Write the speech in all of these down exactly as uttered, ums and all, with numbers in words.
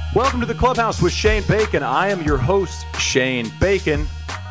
Welcome to the Clubhouse with Shane Bacon. I am your host, Shane Bacon.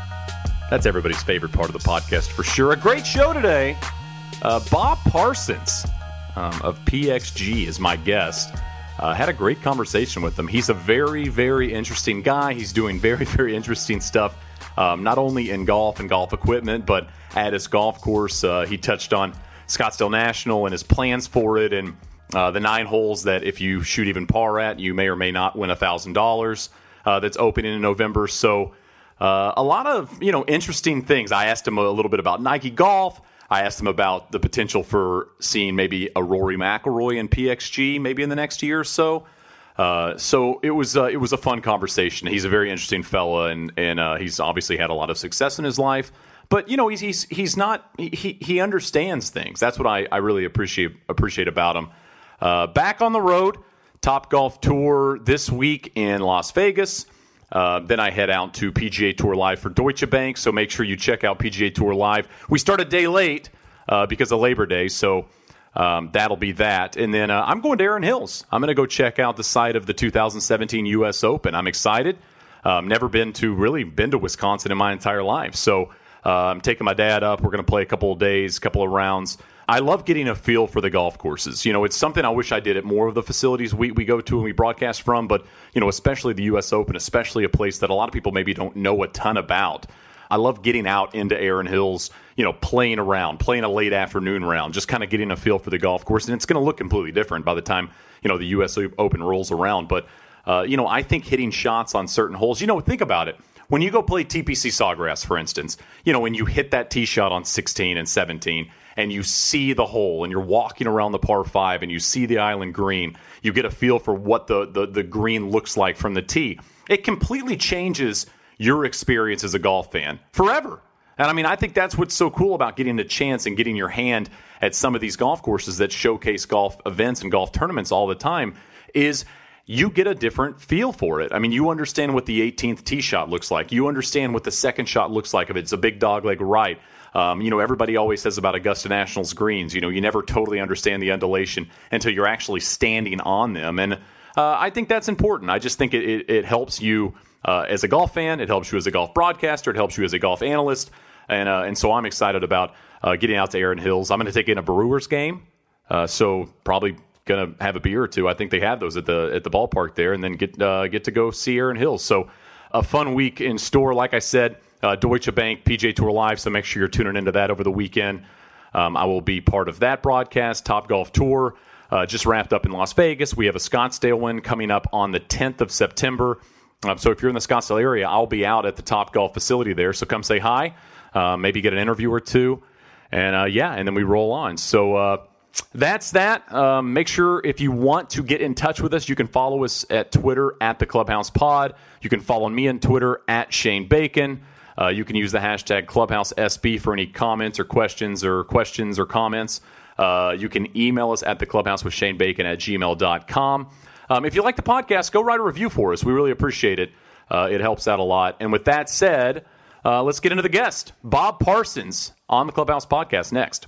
That's everybody's favorite part of the podcast for sure. A great show today. Uh, Bob Parsons um, of P X G is my guest. Uh, had a great conversation with him. He's a very, very interesting guy. He's doing very, very interesting stuff, um, not only in golf and golf equipment, but at his golf course. Uh, he touched on Scottsdale National and his plans for it, and uh, the nine holes that if you shoot even par at, you may or may not win one thousand dollars uh, that's opening in November. So uh, a lot of, you know, interesting things. I asked him a little bit about Nike Golf. I asked him about the potential for seeing maybe a Rory McIlroy in P X G maybe in the next year or so. Uh, so it was uh, it was a fun conversation. He's a very interesting fella, and and uh, he's obviously had a lot of success in his life. But you know, he's he's he's not he he understands things. That's what I, I really appreciate appreciate about him. Uh, back on the road, Top Golf Tour this week in Las Vegas. Uh, then I head out to P G A Tour Live for Deutsche Bank. So make sure you check out P G A Tour Live. We start a day late uh, because of Labor Day, so um, that'll be that. And then uh, I'm going to Erin Hills. I'm going to go check out the site of the two thousand seventeen U S Open. I'm excited. Um, never been to really been to Wisconsin in my entire life, so. Uh, I'm taking my dad up. We're going to play a couple of days, a couple of rounds. I love getting a feel for the golf courses. You know, it's something I wish I did at more of the facilities we, we go to and we broadcast from, but, you know, especially the U S Open, especially a place that a lot of people maybe don't know a ton about. I love getting out into Erin Hills, you know, playing around, playing a late afternoon round, just kind of getting a feel for the golf course. And it's going to look completely different by the time, you know, the U S Open rolls around. But, uh, you know, I think hitting shots on certain holes, you know, think about it. When you go play T P C Sawgrass, for instance, you know, when you hit that tee shot on sixteen and seventeen and you see the hole and you're walking around the par five and you see the island green, you get a feel for what the, the, the green looks like from the tee. It completely changes your experience as a golf fan forever. And I mean, I think that's what's so cool about getting a chance and getting your hand at some of these golf courses that showcase golf events and golf tournaments all the time is you get a different feel for it. I mean, you understand what the eighteenth tee shot looks like. You understand what the second shot looks like if it's a big dog leg right. Um, you know, everybody always says about Augusta National's greens, you know, you never totally understand the undulation until you're actually standing on them. And uh, I think that's important. I just think it, it, it helps you uh, as a golf fan. It helps you as a golf broadcaster. It helps you as a golf analyst. And uh, and so I'm excited about uh, getting out to Erin Hills. I'm going to take in a Brewers game. Uh, so probably going to have a beer or two. I think they have those at the at the ballpark there, and then get uh, get to go see Erin Hills. So a fun week in store. Like I said, uh, Deutsche Bank, P G A Tour Live, so make sure you're tuning into that over the weekend. Um, I will be part of that broadcast. Top Golf Tour uh, just wrapped up in Las Vegas. We have a Scottsdale one coming up on the tenth of September. Um, so if you're in the Scottsdale area, I'll be out at the Top Golf facility there. So come say hi, uh, maybe get an interview or two, and uh, yeah, and then we roll on. So uh, that's that. Um, make sure if you want to get in touch with us, you can follow us at Twitter at the Clubhouse Pod. You can follow me on Twitter at Shane Bacon. Uh, you can use the hashtag Clubhouse S B for any comments or questions or questions or comments. Uh, you can email us at the Clubhouse with Shane Bacon at gmail dot com. Um, if you like the podcast, go write a review for us. We really appreciate it. Uh, it helps out a lot. And with that said, uh, let's get into the guest, Bob Parsons, on the Clubhouse Podcast next.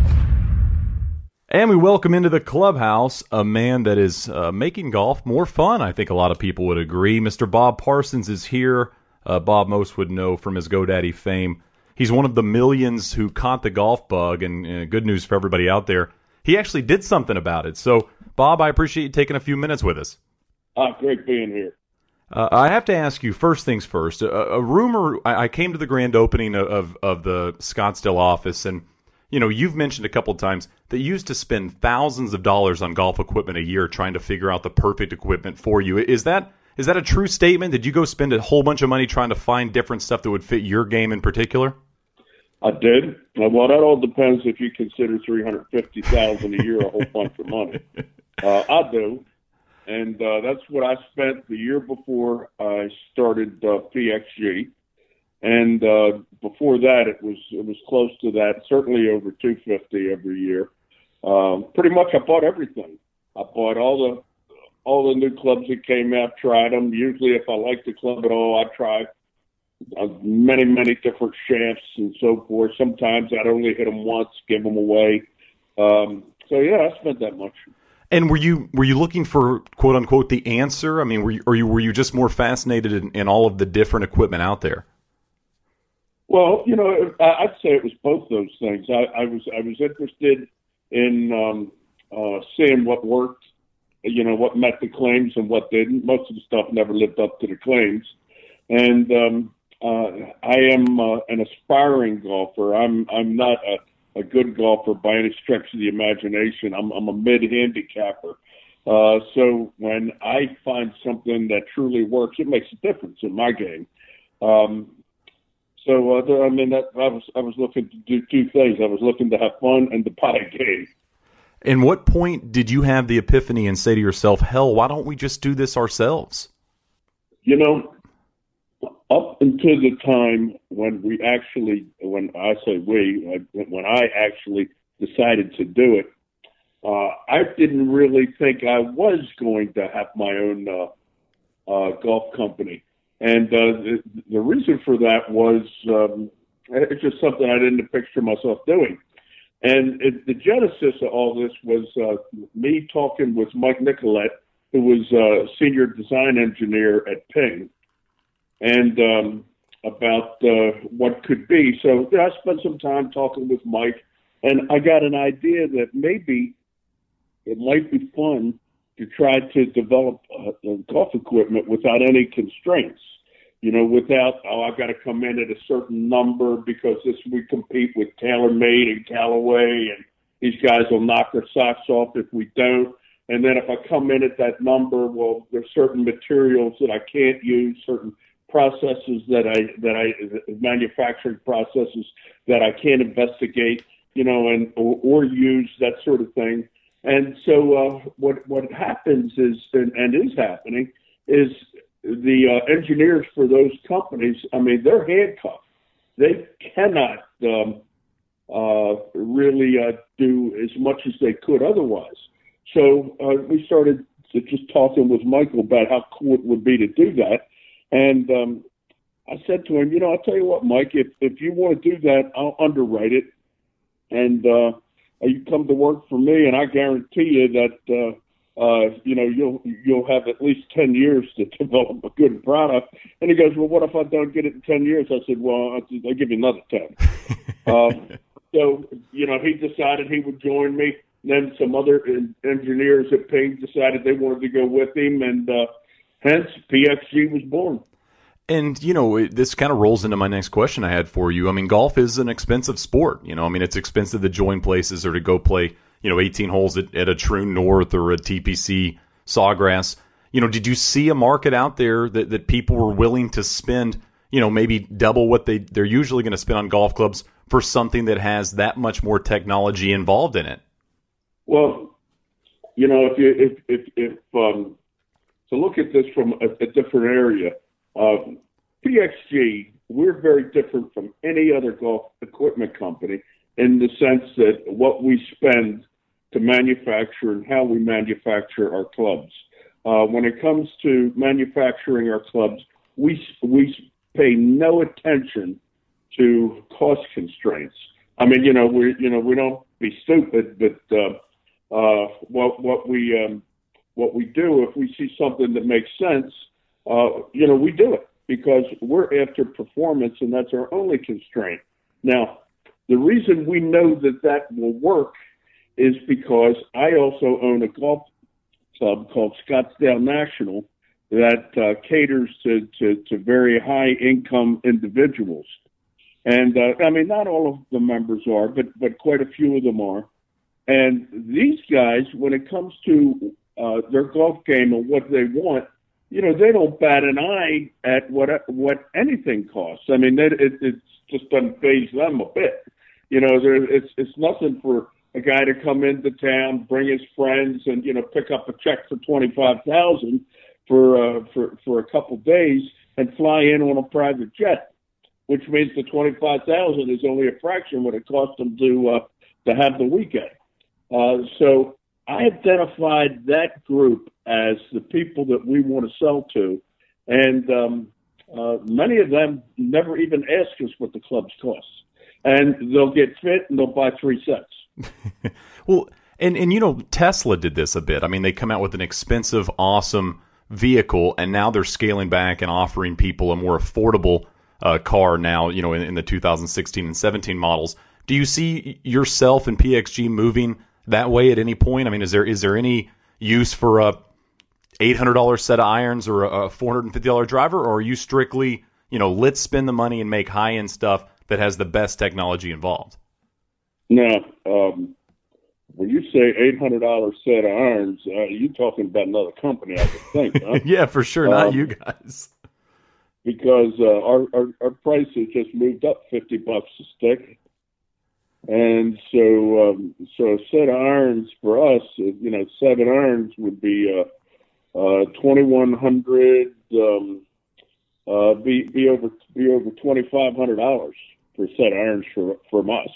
And we welcome into the Clubhouse a man that is uh, making golf more fun. I think a lot of people would agree. Mister Bob Parsons is here. Uh, Bob most would know from his GoDaddy fame. He's one of the millions who caught the golf bug, and uh, good news for everybody out there. He actually did something about it. So, Bob, I appreciate you taking a few minutes with us. Uh, great being here. Uh, I have to ask you, first things first, a, a rumor, I, I came to the grand opening of, of the Scottsdale office, and you know, you've mentioned a couple of times that you used to spend thousands of dollars on golf equipment a year trying to figure out the perfect equipment for you. Is that is that a true statement? Did you go spend a whole bunch of money trying to find different stuff that would fit your game in particular? I did. Well, that all depends if you consider three hundred fifty thousand dollars a year a whole bunch of money. Uh, I do. And uh, that's what I spent the year before I started uh, P X G. And uh, before that, it was it was close to that, certainly over two hundred fifty dollars every year. Um, pretty much, I bought everything. I bought all the all the new clubs that came out, tried them. Usually, if I liked the club at all, I tried uh, many, many different shafts and so forth. Sometimes I'd only hit them once, give them away. Um, so, yeah, I spent that much. And were you were you looking for quote unquote the answer? I mean, were you, or you were you just more fascinated in, in all of the different equipment out there? Well, you know, I'd say it was both those things. I, I was I was interested in um, uh, seeing what worked, you know, what met the claims and what didn't. Most of the stuff never lived up to the claims. And um, uh, I am uh, an aspiring golfer. I'm I'm not a, a good golfer by any stretch of the imagination. I'm, I'm a mid-handicapper. Uh, so when I find something that truly works, it makes a difference in my game. Um, so uh, I mean, that, I was I was looking to do two things. I was looking to have fun and to buy a game. And what point did you have the epiphany and say to yourself, "Hell, why don't we just do this ourselves?" You know, up until the time when we actually, when I say we, when I actually decided to do it, uh, I didn't really think I was going to have my own uh, uh, golf company. And uh, the, the reason for that was um, it's just something I didn't picture myself doing. And it, the genesis of all this was uh, me talking with Mike Nicolette, who was a senior design engineer at Ping, and um, about uh, what could be. So I spent some time talking with Mike, and I got an idea that maybe it might be fun to try to develop uh, golf equipment without any constraints. You know, without, oh, I've got to come in at a certain number because this we compete with TaylorMade and Callaway, and these guys will knock their socks off if we don't. And then if I come in at that number, well, there's certain materials that I can't use, certain processes that I that I manufacturing processes that I can't investigate, you know, and or, or use, that sort of thing. And so uh, what what happens is, and, and is happening, is the uh, engineers for those companies, I mean, they're handcuffed. They cannot um, uh, really uh, do as much as they could otherwise. So uh, we started to just talking with Michael about how cool it would be to do that. And um, I said to him, you know, I'll tell you what, Mike, if, if you want to do that, I'll underwrite it. And uh, you come to work for me, and I guarantee you that, uh, uh, you know, you'll you'll have at least ten years to develop a good product. And he goes, well, what if I don't get it in ten years? I said, well, I'll, I'll give you another ten. um, so, you know, he decided he would join me. Then some other engineers at Ping decided they wanted to go with him, and uh, hence P X G was born. And, you know, this kind of rolls into my next question I had for you. I mean, golf is an expensive sport. You know, I mean, it's expensive to join places or to go play, you know, eighteen holes at, at a Troon North or a T P C Sawgrass. You know, did you see a market out there that, that people were willing to spend, you know, maybe double what they, they're usually going to spend on golf clubs for something that has that much more technology involved in it? Well, you know, if you if if, if um, to look at this from a, a different area, uh, P X G, we're very different from any other golf equipment company in the sense that what we spend to manufacture and how we manufacture our clubs. Uh, when it comes to manufacturing our clubs, we we pay no attention to cost constraints. I mean, you know, we you know we don't be stupid, but uh, Uh, what what we um, what we do, if we see something that makes sense, uh, you know, we do it because we're after performance, and that's our only constraint. Now, the reason we know that that will work is because I also own a golf club called Scottsdale National that uh, caters to, to, to very high income individuals, and uh, I mean, not all of the members are, but but quite a few of them are. And these guys, when it comes to uh, their golf game and what they want, you know, they don't bat an eye at what what anything costs. I mean, it, it, it just doesn't faze them a bit. You know, there, it's it's nothing for a guy to come into town, bring his friends, and you know, pick up a check for twenty five thousand for uh, for for a couple days and fly in on a private jet, which means the twenty five thousand is only a fraction what it costs them to uh, to have the weekend. Uh, so I identified that group as the people that we want to sell to, and um, uh, many of them never even ask us what the clubs cost, and they'll get fit and they'll buy three sets. Well, And, and, you know, Tesla did this a bit. I mean, they come out with an expensive, awesome vehicle, and now they're scaling back and offering people a more affordable uh, car now, you know, in, in the two thousand sixteen and seventeen models. Do you see yourself and P X G moving that way at any point? I mean, is there is there any use for a eight hundred dollars set of irons or a four hundred fifty dollars driver, or are you strictly, you know, let's spend the money and make high-end stuff that has the best technology involved? No. Um, when you say eight hundred dollars set of irons, uh, you're talking about another company, I would think. Huh? Yeah, for sure. Not um, you guys. Because uh, our, our, our price has just moved up fifty bucks a stick. And so, um, so a set of irons for us, you know, seven irons would be uh, uh, twenty-one hundred, um, uh, be be over be over twenty-five hundred dollars for a set of irons for from us.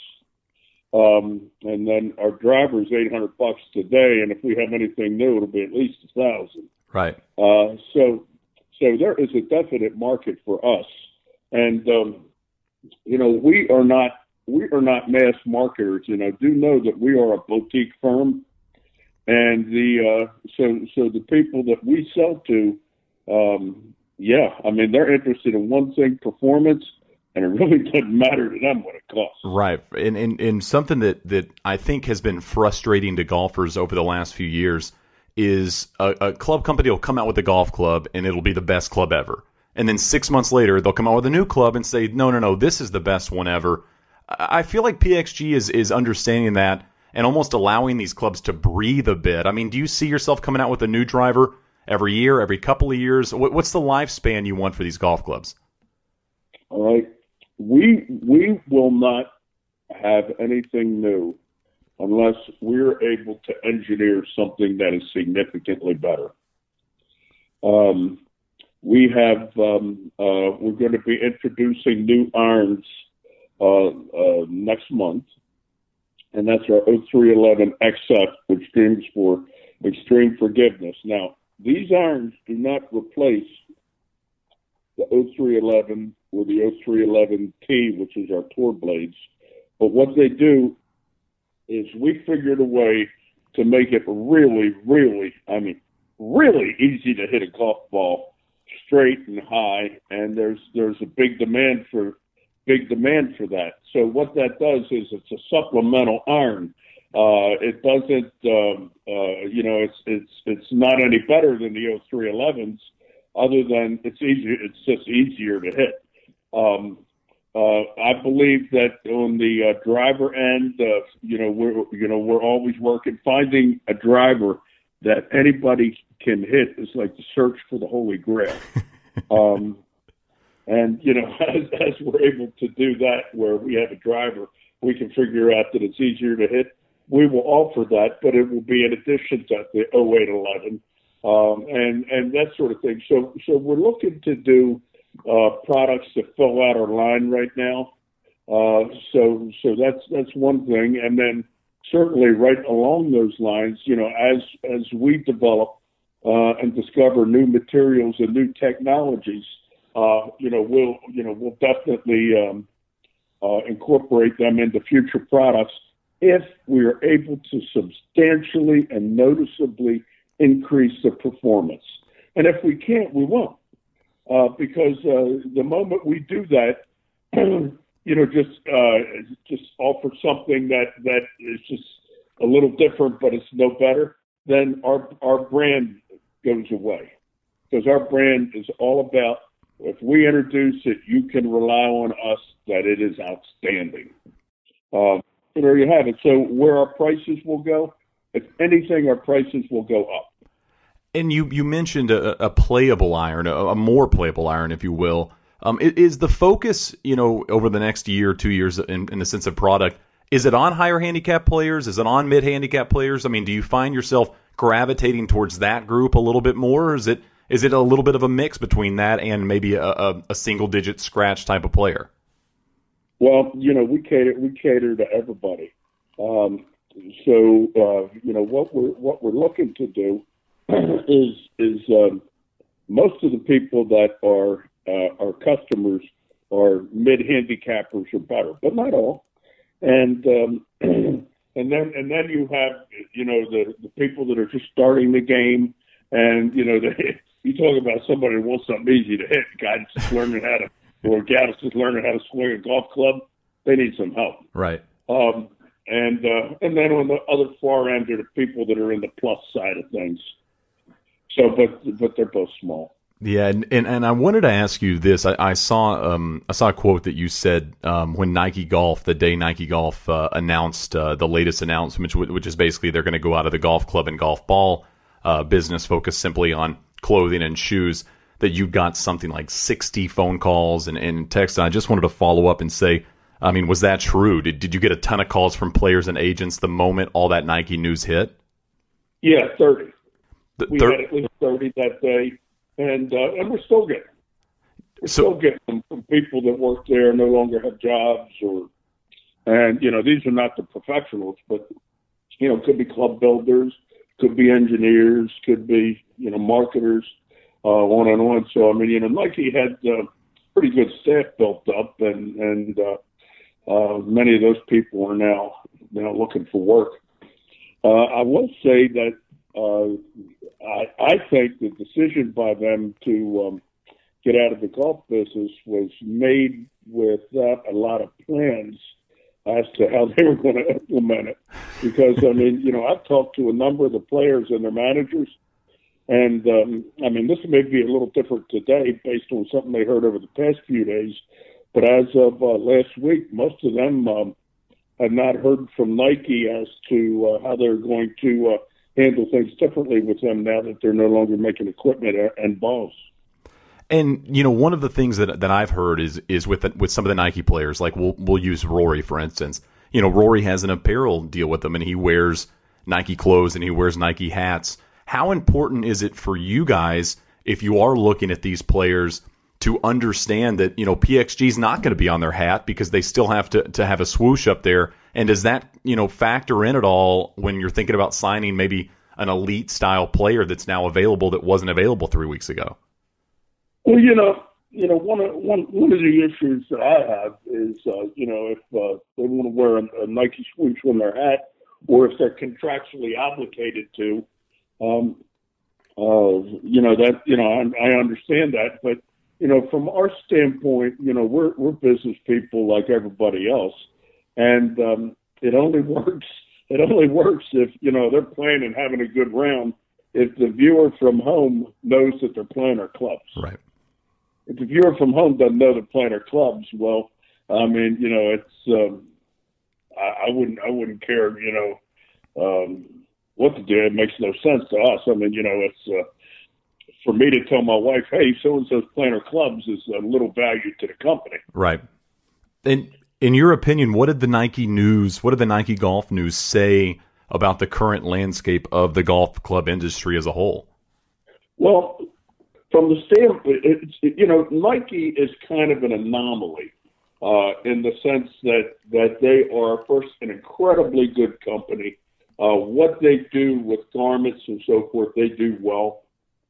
Um, and then our driver's eight hundred bucks today, and if we have anything new, it'll be at least a thousand. Right. Uh, so, so there is a definite market for us, and um, you know, we are not we are not mass marketers. You know, do know that we are a boutique firm, and the uh, so so the people that we sell to, um, yeah, I mean, they're interested in one thing, performance. And it really doesn't matter to them what it costs. Right. And, and, and something that, that I think has been frustrating to golfers over the last few years is a, a club company will come out with a golf club and it'll be the best club ever. And then six months later, they'll come out with a new club and say, no, no, no, this is the best one ever. I feel like P X G is, is understanding that and almost allowing these clubs to breathe a bit. I mean, do you see yourself coming out with a new driver every year, every couple of years? What's the lifespan you want for these golf clubs? All right. We we will not have anything new unless we're able to engineer something that is significantly better. Um, we have um, uh, we're going to be introducing new irons uh, uh, next month, and that's our oh three eleven X F, which stands for Extreme Forgiveness. Now, these irons do not replace the oh three eleven or the oh three eleven T, which is our tour blades. But what they do is we figured a way to make it really, really, I mean, really easy to hit a golf ball straight and high. And there's there's a big demand for big demand for that. So what that does is it's a supplemental iron. Uh, it doesn't, um, uh, you know, it's it's it's not any better than the oh three elevens. Other than it's easier, it's just easier to hit. Um, uh, I believe that on the uh, driver end, uh, you know, we're you know we're always working. Finding a driver that anybody can hit is like the search for the Holy Grail. um, and you know, as, as we're able to do that, where we have a driver, we can figure out that it's easier to hit. We will offer that, but it will be in addition to the oh eight eleven. Um, and, and that sort of thing. So, so we're looking to do, uh, products to fill out our line right now. Uh, so, so that's, that's one thing. And then certainly right along those lines, you know, as, as we develop, uh, and discover new materials and new technologies, uh, you know, we'll, you know, we'll definitely, um, uh, incorporate them into future products if we are able to substantially and noticeably increase the performance. And if we can't, we won't. Uh, because uh, the moment we do that, you know, just uh, just offer something that, that is just a little different, but it's no better, then our our brand goes away. Because our brand is all about, if we introduce it, you can rely on us that it is outstanding. Um, so there you have it. So where our prices will go, if anything, our prices will go up. And you, you mentioned a, a playable iron, a, a more playable iron, if you will. Um, is the focus, you know, over the next year, two years, in, in the sense of product, is it on higher handicap players? Is it on mid handicap players? I mean, do you find yourself gravitating towards that group a little bit more, or is it is it a little bit of a mix between that and maybe a, a, a single digit scratch type of player? Well, you know, we cater we cater to everybody. Um, so uh, you know what we're what we're looking to do is is um, most of the people that are uh, our customers are mid handicappers or better, but not all. And um, and and then and then you have you know the the people that are just starting the game, and you know they, you talk about somebody who wants something easy to hit, a guy that's just learning how to, or a gal that's just learning how to swing a golf club. They need some help, right? Um, and uh, and then on the other far end are the people that are in the plus side of things. So, but but they're both small. Yeah, and, and, and I wanted to ask you this. I, I saw um, I saw a quote that you said um, when Nike Golf, the day Nike Golf uh, announced uh, the latest announcement, which, which is basically they're going to go out of the golf club and golf ball uh, business, focus simply on clothing and shoes, that you got something like sixty phone calls and, and texts. And I just wanted to follow up and say, I mean, was that true? Did, did you get a ton of calls from players and agents the moment all that Nike news hit? Yeah, thirty. The, we thir- had at least thirty that day. And uh, and we're still getting, we're so, still getting them from people that work there, no longer have jobs, or, and you know these are not the professionals, but you know could be club builders, could be engineers, could be you know marketers, uh, on and on. So I mean you know Nike had uh, pretty good staff built up, and and uh, uh, many of those people are now now looking for work. Uh, I will say that. Uh, I, I think the decision by them to um, get out of the golf business was made without a lot of plans as to how they were going to implement it. Because, I mean, you know, I've talked to a number of the players and their managers, and, um, I mean, this may be a little different today based on something they heard over the past few days, but as of uh, last week, most of them um, have not heard from Nike as to uh, how they're going to uh, handle things differently with them now that they're no longer making equipment and balls. And you know, one of the things that that I've heard is is with the, with some of the Nike players, like we'll we'll use Rory for instance. You know, Rory has an apparel deal with them, and he wears Nike clothes and he wears Nike hats. How important is it for you guys, if you are looking at these players, to understand that you know P X G is not going to be on their hat because they still have to to have a swoosh up there? And does that, you know, factor in at all when you're thinking about signing maybe an elite style player that's now available that wasn't available three weeks ago? Well, you know, you know, one of one one of the issues that I have is, uh, you know, if uh, they want to wear a, a Nike swoosh on their hat, or if they're contractually obligated to, um, uh, you know, that you know, I, I understand that, but you know, from our standpoint, you know, we're we're business people like everybody else. And um, it only works. It only works if you know they're playing and having a good round. If the viewer from home knows that they're playing our clubs, right? If the viewer from home doesn't know they're playing our clubs, well, I mean, you know, it's um, I, I wouldn't I wouldn't care, you know, um, what to do. It makes no sense to us. I mean, you know, it's uh, for me to tell my wife, hey, so and so's playing our clubs is a little value to the company, right? And in your opinion, what did the Nike news, what did the Nike Golf News say about the current landscape of the golf club industry as a whole? Well, from the standpoint, it's, you know, Nike is kind of an anomaly uh, in the sense that, that they are, first, an incredibly good company. Uh, what they do with garments and so forth, they do well.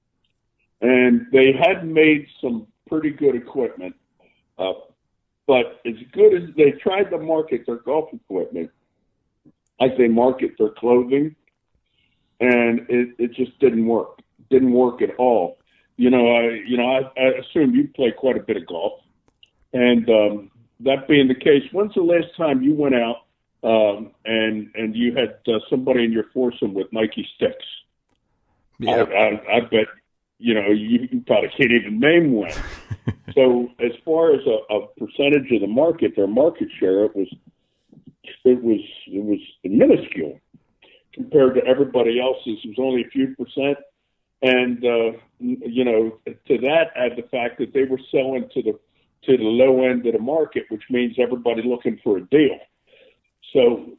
And they had made some pretty good equipment. Uh, But as good as they tried to market their golf equipment, as they market their clothing, and it, it just didn't work. Didn't work at all. You know, I you know I, I assume you play quite a bit of golf, and um, that being the case, when's the last time you went out um, and and you had uh, somebody in your foursome with Nike sticks? Yeah. I, I, I bet you know you, you probably can't even name one. So as far as a, a percentage of the market, their market share, it was it was it was minuscule compared to everybody else's. It was only a few percent, and uh, you know, to that add the fact that they were selling to the to the low end of the market, which means everybody looking for a deal. So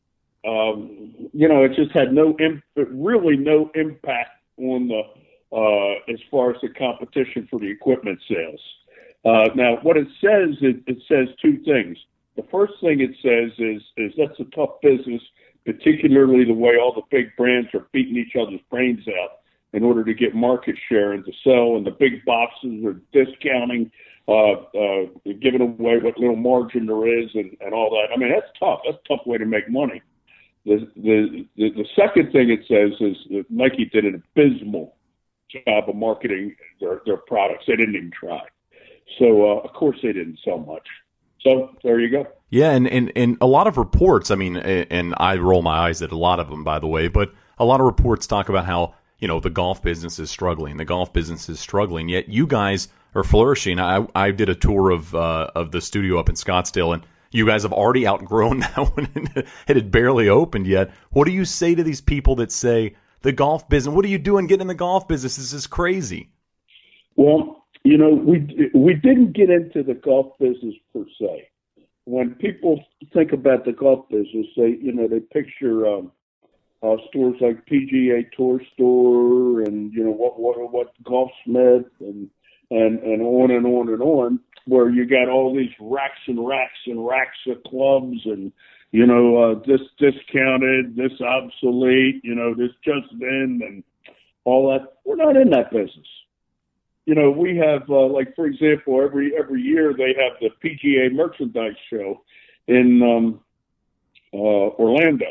um, you know, it just had no imp- really no impact on the uh, as far as the competition for the equipment sales. Uh, now, what it says, it, it says two things. The first thing it says is, is that's a tough business, particularly the way all the big brands are beating each other's brains out in order to get market share and to sell, and the big boxes are discounting, uh, uh, giving away what little margin there is and, and all that. I mean, that's tough. That's a tough way to make money. The, the the the second thing it says is that Nike did an abysmal job of marketing their, their products. They didn't even try. So, uh, of course, they didn't sell much. So, there you go. Yeah, and, and, and a lot of reports, I mean, and I roll my eyes at a lot of them, by the way, but a lot of reports talk about how, you know, the golf business is struggling. The golf business is struggling, yet you guys are flourishing. I, I did a tour of uh, of the studio up in Scottsdale, and you guys have already outgrown that one. It had barely opened yet. What do you say to these people that say, the golf business, what are you doing getting in the golf business? This is crazy. Well, you know, we we didn't get into the golf business per se. When people think about the golf business, they, you know, they picture um, uh, stores like P G A Tour Store and, you know, what what what Golfsmith and and and on and on and on, where you got all these racks and racks and racks of clubs and, you know, uh, this discounted, this obsolete, you know, this just in and all that. We're not in that business. You know, we have, uh, like, for example, every every year they have the P G A Merchandise Show in um, uh, Orlando,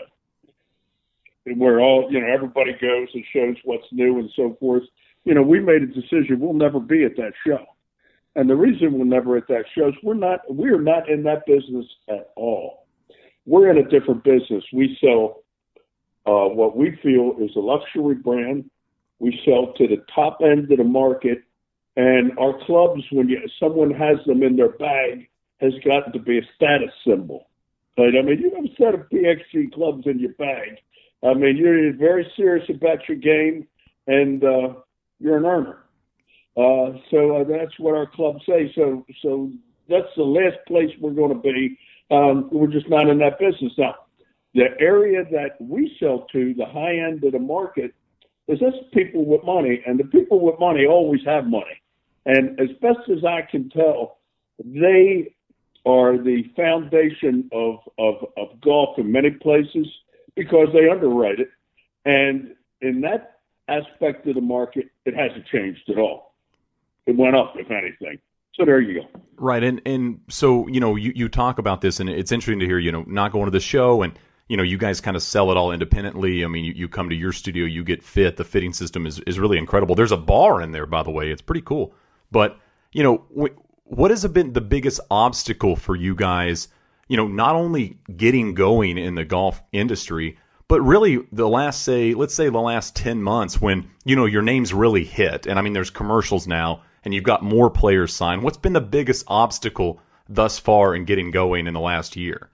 where all, you know, everybody goes and shows what's new and so forth. You know, we made a decision we'll never be at that show. And the reason we're never at that show is we're not, we're not in that business at all. We're in a different business. We sell uh, what we feel is a luxury brand. We sell to the top end of the market. And our clubs, when you, someone has them in their bag, has got to be a status symbol. Right? I mean, you have a set of P X G clubs in your bag. I mean, you're very serious about your game, and uh, you're an earner. Uh, so uh, that's what our clubs say. So, so that's the last place we're going to be. Um, we're just not in that business now. The area that we sell to, the high end of the market, is that's people with money, and the people with money always have money. And as best as I can tell, they are the foundation of, of, of golf in many places because they underwrite it. And in that aspect of the market, it hasn't changed at all. It went up, if anything. So there you go. Right. And, and so, you know, you, you talk about this, and it's interesting to hear, you know, not going to the show, and, you know, you guys kind of sell it all independently. I mean, you, you come to your studio, you get fit. The fitting system is, is really incredible. There's a bar in there, by the way. It's pretty cool. But, you know, w- what has been the biggest obstacle for you guys, you know, not only getting going in the golf industry, but really the last, say, let's say the last ten months when, you know, your name's really hit. And I mean, there's commercials now and you've got more players signed. What's been the biggest obstacle thus far in getting going in the last year?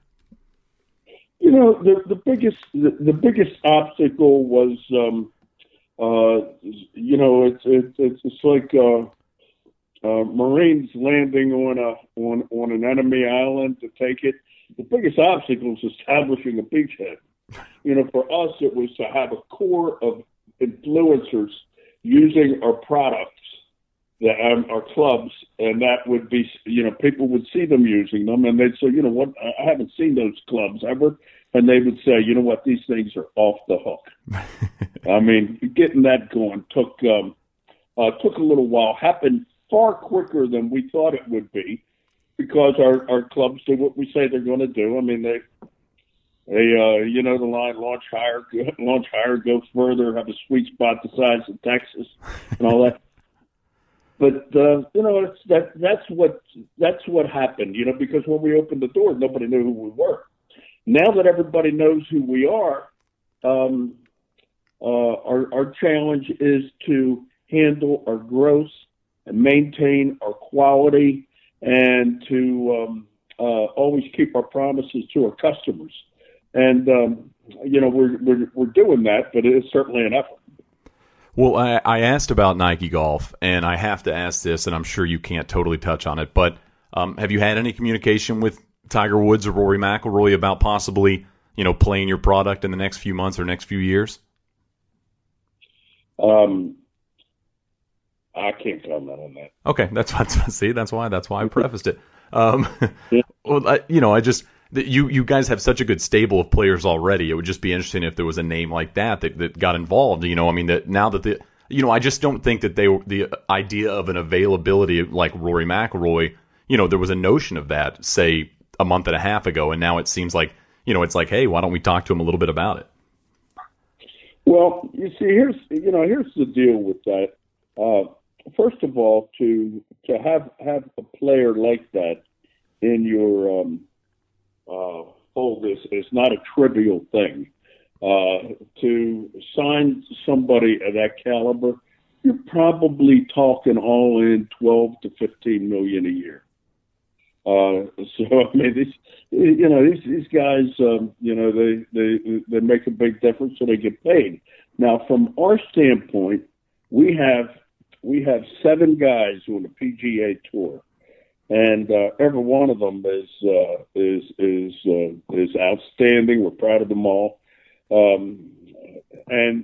You know, the, the biggest the, the biggest obstacle was, um, uh, you know, it's it's it's like uh, uh, Marines landing on a on on an enemy island to take it. The biggest obstacle is establishing a beachhead. You know, for us, it was to have a core of influencers using our products, that um, our clubs, and that would be, you know, people would see them using them, and they'd say, you know what, I haven't seen those clubs ever, and they would say, you know what, these things are off the hook. I mean, getting that going took um, uh, took a little while, happened far quicker than we thought it would be, because our, our clubs do what we say they're going to do. I mean, they, they uh, you know, the line, launch higher, launch higher, go further, have a sweet spot the size of Texas, and all that. But uh, you know, it's that that's what that's what happened. You know, because when we opened the door, nobody knew who we were. Now that everybody knows who we are, um, uh, our our challenge is to handle our growth and maintain our quality, and to um, uh, always keep our promises to our customers. And um, you know, we're we're we're doing that, but it is certainly an effort. Well, I, I asked about Nike Golf, and I have to ask this, and I'm sure you can't totally touch on it, but um, have you had any communication with Tiger Woods or Rory McIlroy about possibly, you know, playing your product in the next few months or next few years? Um, I can't comment on that. Okay, that's why. See, that's why. That's why I prefaced it. Um, yeah. Well, I, you know, I just. You you guys have such a good stable of players already. It would just be interesting if there was a name like that that, that got involved. You know, I mean, that now that the you know, I just don't think that they the idea of an availability like Rory McIlroy. You know, there was a notion of that, say a month and a half ago, and now it seems like, you know, it's like, hey, why don't we talk to him a little bit about it? Well, you see, here's you know, here's the deal with that. Uh, first of all, to to have have a player like that in your um, uh, fold is is not a trivial thing. Uh, to sign somebody of that caliber, you're probably talking all in twelve to fifteen million a year. Uh, so I mean, these, you know, these these guys, um, you know, they they they make a big difference, so they get paid. Now, from our standpoint, we have we have seven guys on the P G A Tour, and uh, every one of them is uh, is is uh, is outstanding. We're proud of them all, um, and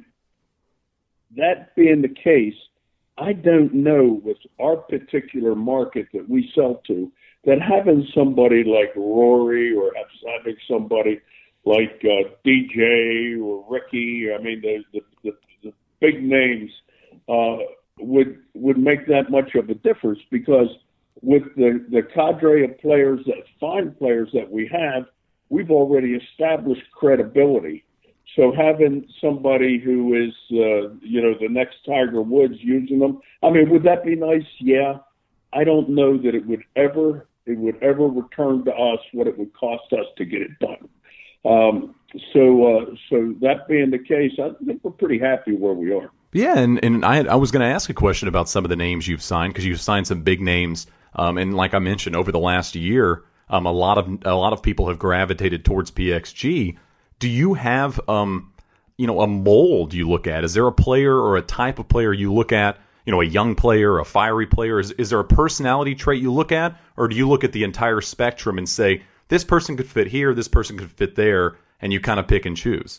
that being the case, I don't know with our particular market that we sell to, that having somebody like Rory or having somebody like uh, D J or Ricky, I mean, the, the, the, the big names uh, would would make that much of a difference, because with the, the cadre of players, that fine players that we have, we've already established credibility. So having somebody who is, uh, you know, the next Tiger Woods using them, I mean, would that be nice? Yeah. I don't know that it would ever it would ever return to us what it would cost us to get it done. Um, so, uh, so that being the case, I think we're pretty happy where we are. Yeah, and, and I, I was going to ask a question about some of the names you've signed, because you've signed some big names, um, and like I mentioned, over the last year, um, a lot of a lot of people have gravitated towards P X G. Do you have, um, you know, a mold you look at? Is there a player or a type of player you look at? You know, a young player, a fiery player. Is is there a personality trait you look at, or do you look at the entire spectrum and say this person could fit here, this person could fit there, and you kind of pick and choose?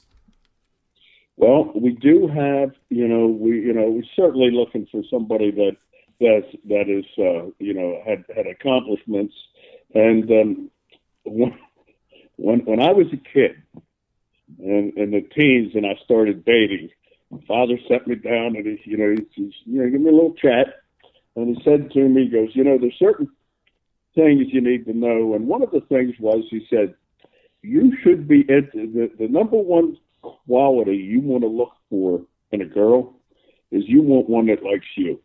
Well, we do have, you know, we, you know, we're certainly looking for somebody that that's that is, uh, you know, had had accomplishments. And um, when when when I was a kid, and in the teens, and I started dating, my father sat me down and he, you know, he, he's, you know, give me a little chat, and he said to me, he goes, you know, there's certain things you need to know, and one of the things was, he said, you should be at the, the number one quality you want to look for in a girl is you want one that likes you.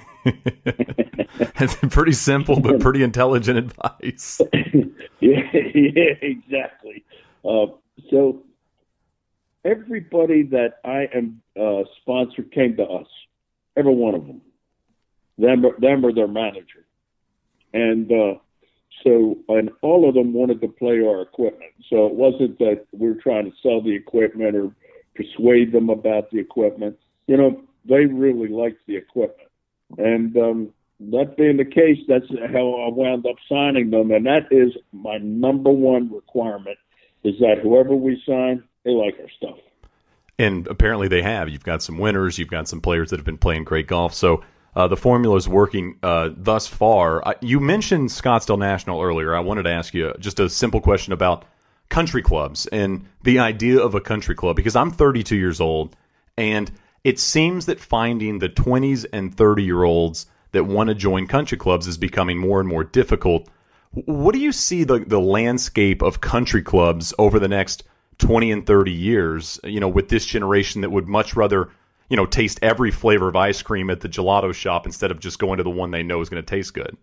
That's pretty simple but pretty intelligent advice. yeah, yeah, exactly. Uh, so everybody that I am uh, sponsored came to us, every one of them. Them, them or their manager, and uh, so and all of them wanted to play our equipment. So it wasn't that we were trying to sell the equipment or persuade them about the equipment. You know, they really liked the equipment, and um, that being the case, that's how I wound up signing them. And that is my number one requirement: is that whoever we sign, they like our stuff. And apparently they have. You've got some winners. You've got some players that have been playing great golf. So uh, the formula is working uh, thus far. Uh, you mentioned Scottsdale National earlier. I wanted to ask you just a simple question about country clubs and the idea of a country club, because I'm thirty-two years old, and it seems that finding the twenties and thirty-year-olds that want to join country clubs is becoming more and more difficult. What do you see the, the landscape of country clubs over the next twenty and thirty years, you know, with this generation that would much rather, you know, taste every flavor of ice cream at the gelato shop instead of just going to the one they know is going to taste good?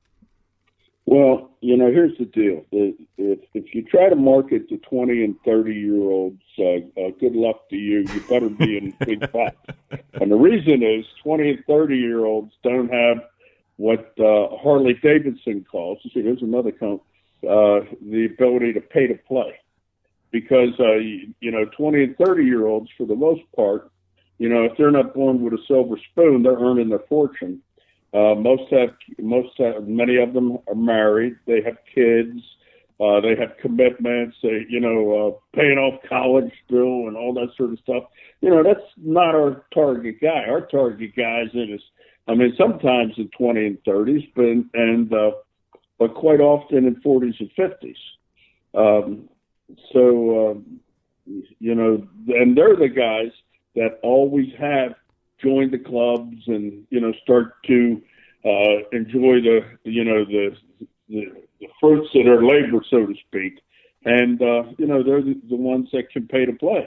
Well, you know, here's the deal. If, if you try to market to twenty and thirty-year-olds, uh, uh, good luck to you. You better be in big spots. And the reason is twenty and thirty-year-olds don't have what uh, Harley Davidson calls, see, here's another count, uh, the ability to pay to play. Because, uh, you, you know, twenty and thirty-year-olds, for the most part, you know, if they're not born with a silver spoon, they're earning their fortune. Uh, most have, most have, many of them are married. They have kids. Uh, they have commitments. They, you know, uh, paying off college still and all that sort of stuff. You know, that's not our target guy. Our target guy is in his, I mean, sometimes in twenty and thirties, but and uh, but quite often in forties and fifties. Um, so um, you know, and they're the guys that always have joined the clubs and, you know, start to uh, enjoy the, you know, the, the the fruits of their labor, so to speak. and uh, you know they're the, the ones that can pay to play.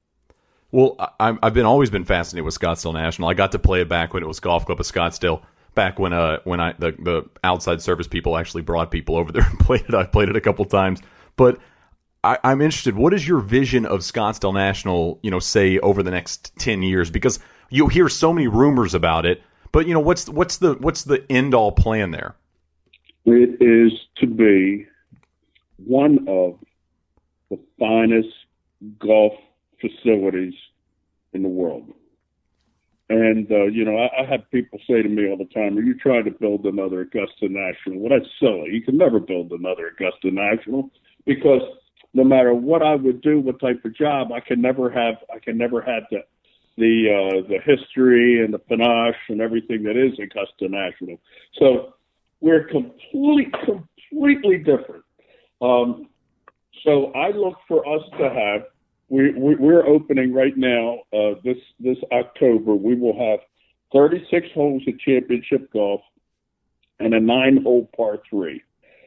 Well, I, I've been always been fascinated with Scottsdale National. I got to play it back when it was Golf Club of Scottsdale. Back when uh when I the, the outside service people actually brought people over there and played it. I've played it a couple times, but I, I'm interested. What is your vision of Scottsdale National? You know, say over the next ten years, because you hear so many rumors about it. But you know, what's what's the what's the end all plan there? It is to be one of the finest golf facilities in the world. And, uh, you know, I, I have people say to me all the time, are you trying to build another Augusta National? Well, that's silly. You can never build another Augusta National, because no matter what I would do, what type of job, I can never have, I can never have the, the, uh, the history and the panache and everything that is Augusta National. So we're completely, completely different. Um, so I look for us to have, We, we, we're opening right now, uh, this, this October. We will have thirty-six holes of championship golf and a nine-hole par three.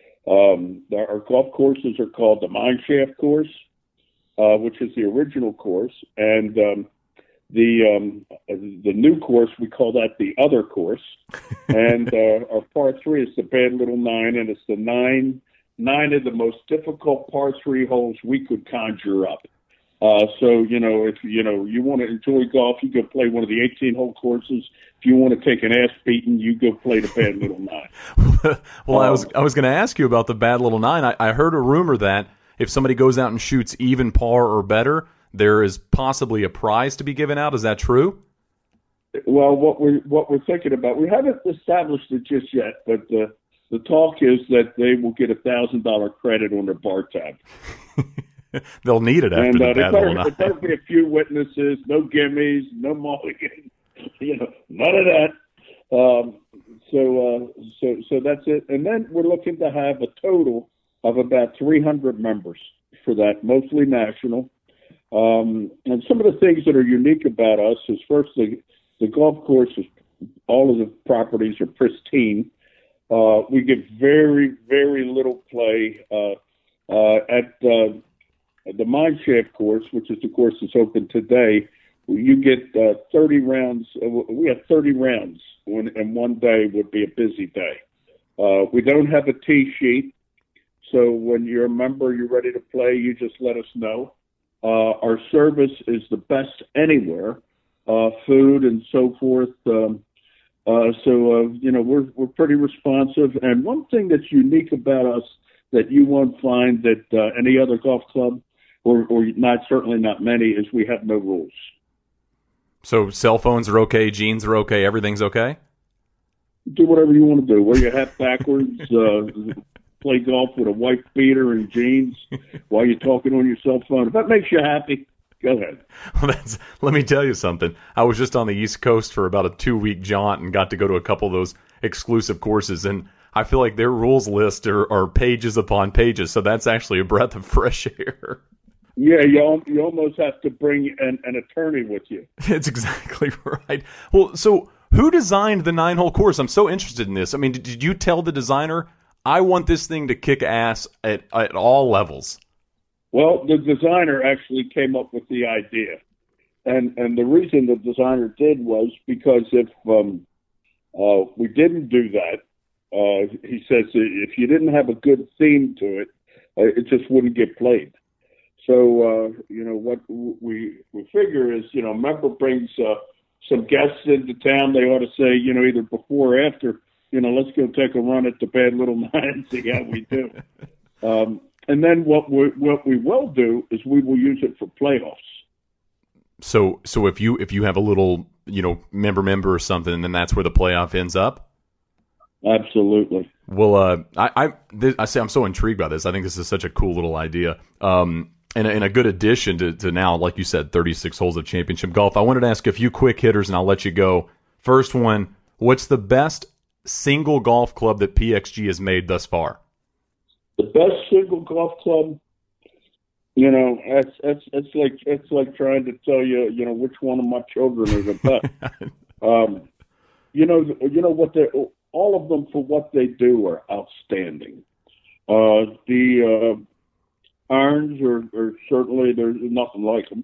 Um, our golf courses are called the Mineshaft course, uh, which is the original course, and um, the um, the new course, we call that the other course. And uh, our par three is the Bad Little Nine, and it's the nine nine of the most difficult par three holes we could conjure up. Uh, so, you know, if, you know, you want to enjoy golf, you go play one of the eighteen-hole courses. If you want to take an ass beating, you go play the Bad Little Nine. well, um, I was I was going to ask you about the Bad Little Nine. I, I heard a rumor that if somebody goes out and shoots even par or better, there is possibly a prize to be given out. Is that true? Well, what we're, what we're thinking about, we haven't established it just yet, but uh, the talk is that they will get a one thousand dollars credit on their bar tab. They'll need it after and, uh, the Bad Little Nine. There better be a few witnesses, no gimmies, no mulligans, you know, none of that. Um, so, uh, so, so that's it. And then we're looking to have a total of about three hundred members for that, mostly national. Um, and some of the things that are unique about us is, first, the, the golf course is, all of the properties are pristine. Uh, we get very, very little play uh, uh, at uh, the Mineshaft course, which is the course that's open today. You get uh, thirty rounds. Uh, we have thirty rounds, when, and one day would be a busy day. Uh, we don't have a tee sheet, so when you're a member, you're ready to play, you just let us know. Uh, our service is the best anywhere, uh, food and so forth. Um, uh, so, uh, you know, we're we're pretty responsive. And one thing that's unique about us that you won't find that uh, any other golf club, or, or not certainly not many, is we have no rules. So cell phones are okay, jeans are okay, everything's okay? Do whatever you want to do. Wear your hat backwards, uh, play golf with a white beater and jeans while you're talking on your cell phone. If that makes you happy, go ahead. Well, that's, let me tell you something. I was just on the East Coast for about a two-week jaunt and got to go to a couple of those exclusive courses, and I feel like their rules list are, are pages upon pages, so that's actually a breath of fresh air. Yeah, you, you almost have to bring an, an attorney with you. It's exactly right. Well, so who designed the nine-hole course? I'm so interested in this. I mean, did, did you tell the designer, I want this thing to kick ass at, at all levels? Well, the designer actually came up with the idea. And and the reason the designer did was because if um, uh, we didn't do that, uh, he says if you didn't have a good theme to it, uh, it just wouldn't get played. So, uh, you know, what we we figure is, you know, a member brings uh, some guests into town, they ought to say, you know, either before or after, you know, let's go take a run at the Bad Little Nine and see how we do. um, and then what we, what we will do is we will use it for playoffs. So, so if you if you have a little, you know, member member or something, and then that's where the playoff ends up? Absolutely. Well, uh, I I, this, I say I'm so intrigued by this. I think this is such a cool little idea. Um, And a, and a good addition to, to now, like you said, thirty-six holes of championship golf. I wanted to ask a few quick hitters, and I'll let you go. First one, what's the best single golf club that P X G has made thus far? The best single golf club, you know, that's that's it's like it's like trying to tell you, you know, which one of my children are the best. um, you know, you know what they all of them for what they do are outstanding. Uh, the uh, irons are, are certainly, there's nothing like them.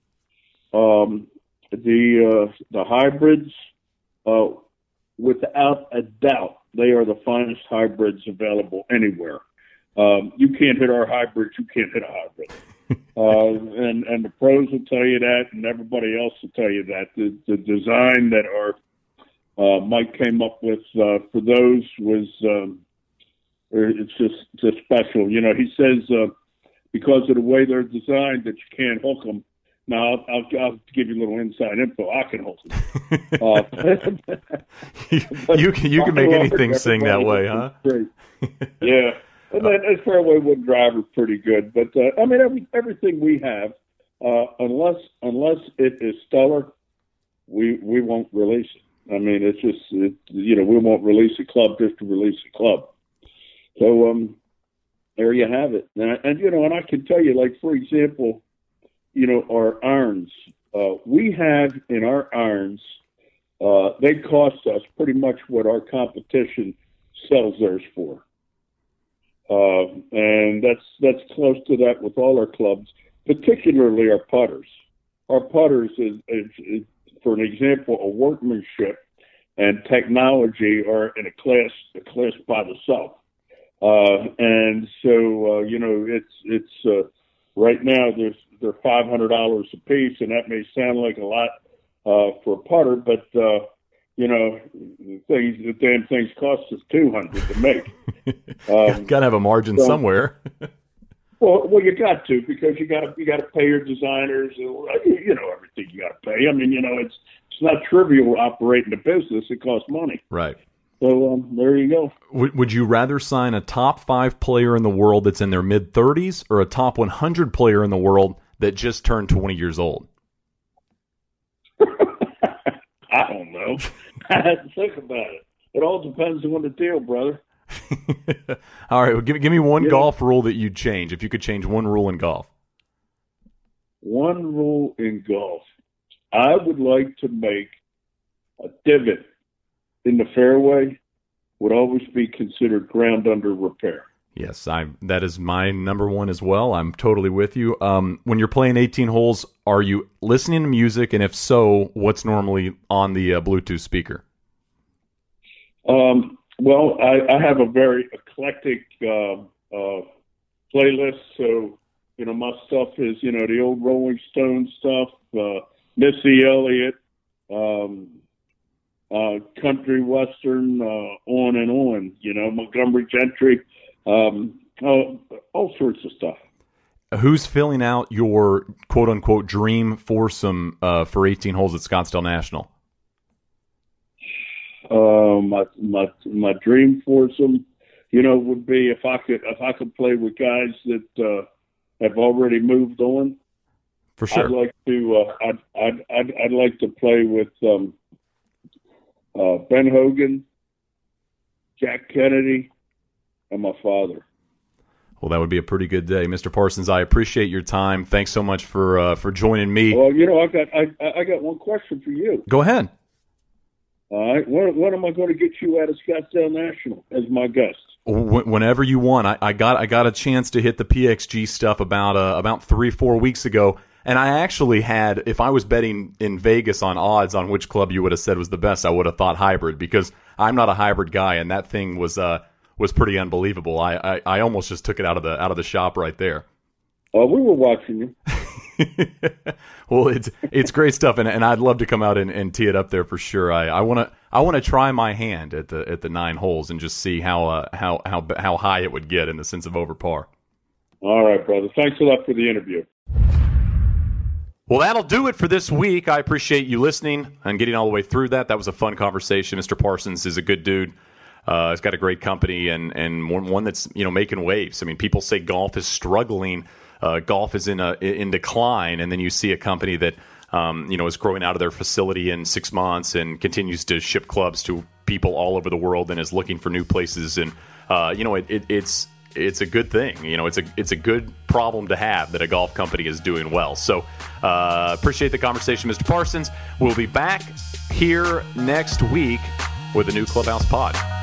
Um, the uh, the hybrids, uh, without a doubt, they are the finest hybrids available anywhere. Um, you can't hit our hybrids, you can't hit a hybrid. uh, and, and the pros will tell you that, and everybody else will tell you that. The, the design that our uh, Mike came up with uh, for those was, um, it's just, just special. You know, he says uh, because of the way they're designed that you can't hook them. Now, I'll, I'll, I'll give you a little inside info. I can hold it. Uh, you, you can you can make anything sing that way, huh? Yeah, and then as fairway wood driver, pretty good. But uh, I mean, every, everything we have, uh, unless unless it is stellar, we we won't release it. I mean, it's just it, you know we won't release a club just to release a club. So um, there you have it. And, and you know, and I can tell you, like for example. You know, our irons, uh, we have in our irons, uh, they cost us pretty much what our competition sells theirs for. Uh, and that's, that's close to that with all our clubs, particularly our putters. Our putters is, is, is for an example, a workmanship and technology are in a class, a class by themselves. Uh, and so, uh, you know, it's, it's, uh, right now there's, they're five hundred dollars a piece, and that may sound like a lot uh, for a putter, but uh, you know, things the damn things cost us two hundred to make. Um, got to have a margin so, somewhere. well, well, you got to because you got to you got to pay your designers, and, you know, everything you got to pay. I mean, you know, it's it's not trivial operating a business; it costs money. Right. So um, there you go. Would, would you rather sign a top five player in the world that's in their mid thirties, or a top one hundred player in the world that just turned twenty years old? I don't know. I had to think about it. It all depends on the deal, brother. All right, well, give, give me one yeah. golf rule that you'd change, if you could change one rule in golf. One rule in golf. I would like to make a divot in the fairway would always be considered ground under repair. Yes, I. That is my number one as well. I'm totally with you. Um, when you're playing eighteen holes, are you listening to music? And if so, what's normally on the uh, Bluetooth speaker? Um, well, I, I have a very eclectic uh, uh, playlist. So, you know, my stuff is, you know, the old Rolling Stones stuff, uh, Missy Elliott, um, uh, country western, uh, on and on, you know, Montgomery Gentry. Um, oh, all sorts of stuff. Who's filling out your quote-unquote dream foursome uh, for eighteen holes at Scottsdale National? Uh, my my my dream foursome, you know, would be if I could if I could play with guys that uh, have already moved on. For sure, I'd like to. Uh, I'd, I'd I'd I'd like to play with um, uh, Ben Hogan, Jack Kennedy, and my father. Well, that would be a pretty good day, Mister Parsons. I appreciate your time. Thanks so much for uh, for joining me. Well, you know, I got I I got one question for you. Go ahead. All right, when, when am I going to get you out of Scottsdale National as my guest? Whenever you want. I, I got I got a chance to hit the P X G stuff about uh, about three four weeks ago, and I actually had, if I was betting in Vegas on odds on which club you would have said was the best, I would have thought hybrid, because I'm not a hybrid guy, and that thing was uh was pretty unbelievable. I, I, I almost just took it out of the out of the shop right there. Oh, uh, we were watching you. Well, it's it's great stuff, and and I'd love to come out and, and tee it up there for sure. I I want to I want to try my hand at the at the nine holes and just see how uh, how how how high it would get in the sense of over par. All right, brother. Thanks a lot for the interview. Well, that'll do it for this week. I appreciate you listening and getting all the way through that. That was a fun conversation. Mister Parsons is a good dude. Uh, he's got a great company and and one, one that's, you know, making waves. I mean, people say golf is struggling. Uh, golf is in a in decline, and then you see a company that um, you know is growing out of their facility in six months and continues to ship clubs to people all over the world and is looking for new places. And uh, you know, it, it, it's it's a good thing. You know, it's a it's a good problem to have that a golf company is doing well. So uh, appreciate the conversation, Mister Parsons. We'll be back here next week with a new Clubhouse Pod.